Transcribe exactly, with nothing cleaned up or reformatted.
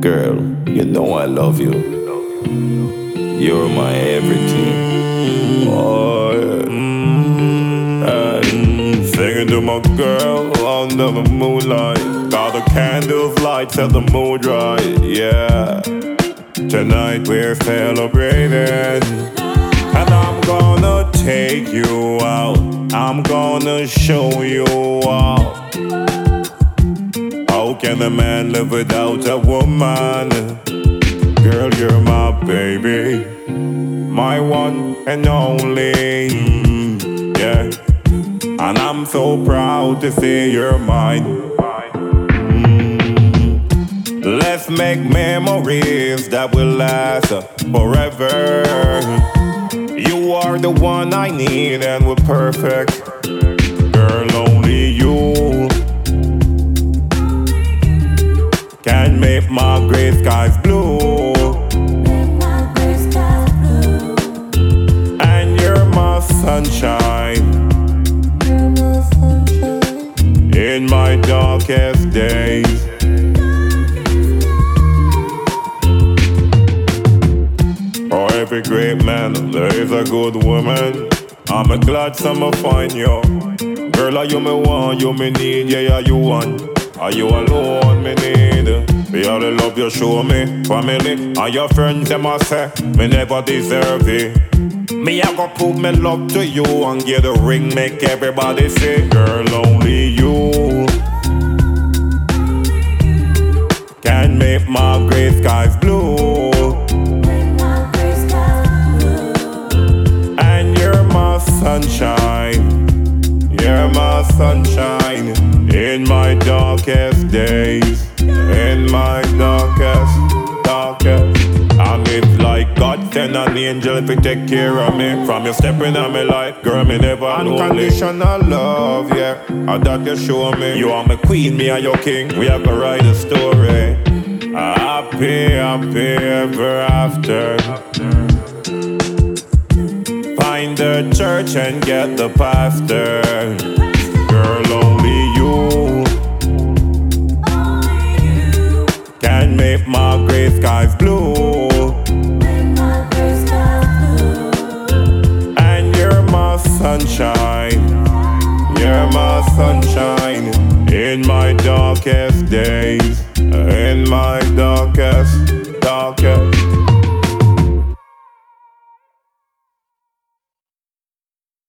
Girl, you know I love you. You're my everything. Oh, yeah. Hey, singing to my girl under the moonlight. Got the candles light, set the mood right. Yeah. Tonight we're celebrating, and I'm gonna take you out. I'm gonna show you out. How can a man live without a woman? Girl, you're my baby, my one and only. Mm, yeah, and I'm so proud to say you're mine. Mm. Let's make memories that will last forever. You are the one I need and we're perfect. Girl, only you can make my gray skies blue. And you're my sunshine in my darkest days. For every great man, there is a good woman. I'm a glad summer find you. Girl, are you me one, you me need, yeah, are you one? Are you alone, me need? Me all the love you show me, family and your friends, them I say, me never deserve it. Me I go prove me love to you and get a ring, make everybody say, girl, only you can make my gray skies blue. And you're my sunshine, you're my sunshine in my darkest days. In my darkest, darkest. And it's like God send an angel if you take care of me. From you stepping on me life, girl, me never unconditional love, yeah. And that you show me. You are my queen, me are your king. We have to write a story. Happy, happy ever after. Find the church and get the pastor. Girl, only you can make my gray skies blue. And you're my sunshine, you're my sunshine in my darkest days. In my darkest, darkest